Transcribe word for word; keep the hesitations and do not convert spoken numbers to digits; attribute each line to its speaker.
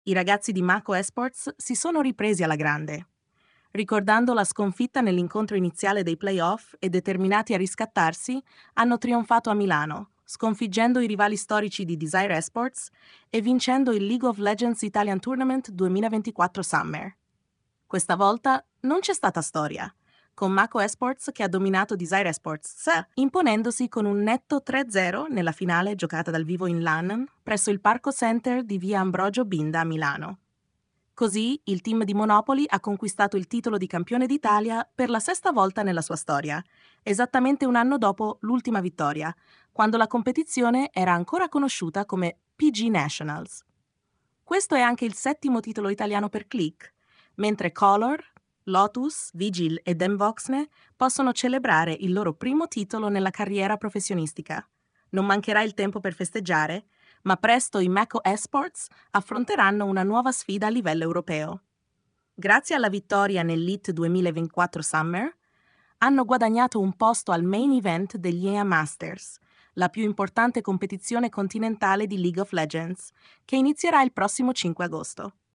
Speaker 1: I ragazzi di Mako Esports si sono ripresi alla grande. Ricordando la sconfitta nell'incontro iniziale dei playoff e determinati a riscattarsi, hanno trionfato a Milano, sconfiggendo i rivali storici di Desire Esports e vincendo il League of Legends Italian Tournament duemilaventiquattro Summer. Questa volta non c'è stata storia, con Mako Esports che ha dominato Desire Esports, imponendosi con un netto tre a zero nella finale giocata dal vivo in LAN presso il Parco Center di via Ambrogio Binda a Milano. Così il team di Monopoli ha conquistato il titolo di campione d'Italia per la sesta volta nella sua storia, esattamente un anno dopo l'ultima vittoria, quando la competizione era ancora conosciuta come P G Nationals. Questo è anche il settimo titolo italiano per Click, mentre Color, Lotus, Vigil e Demvoxne possono celebrare il loro primo titolo nella carriera professionistica. Non mancherà il tempo per festeggiare, ma presto i Mako Esports affronteranno una nuova sfida a livello europeo. Grazie alla vittoria nell'E T duemilaventiquattro Summer, hanno guadagnato un posto al main event degli E A Masters, la più importante competizione continentale di League of Legends, che inizierà il prossimo cinque agosto.